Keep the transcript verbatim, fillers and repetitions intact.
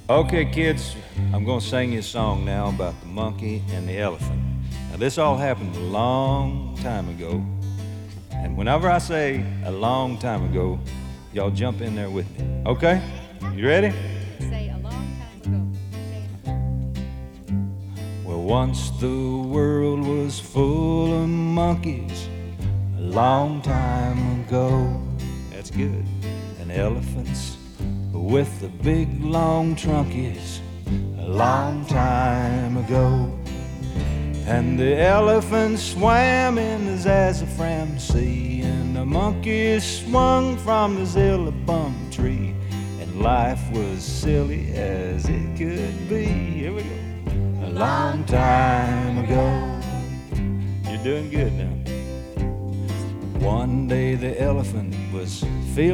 Okay, kids, I'm gonna sing you a song now about the monkey and the elephant. Now, this all happened a long time ago, and whenever I say a long time ago, y'all jump in there with me. Okay? You ready? Say a long time ago. Well, once the world was full of monkeys, a long time ago. That's good. And elephants with the big long trunkies, a long time ago. And the elephant swam in the Zazzafram Sea, and the monkey swung from the Zillabum tree, and life was silly as it could be. Here we go. A long time ago. You're doing good now. One day the elephant was feeling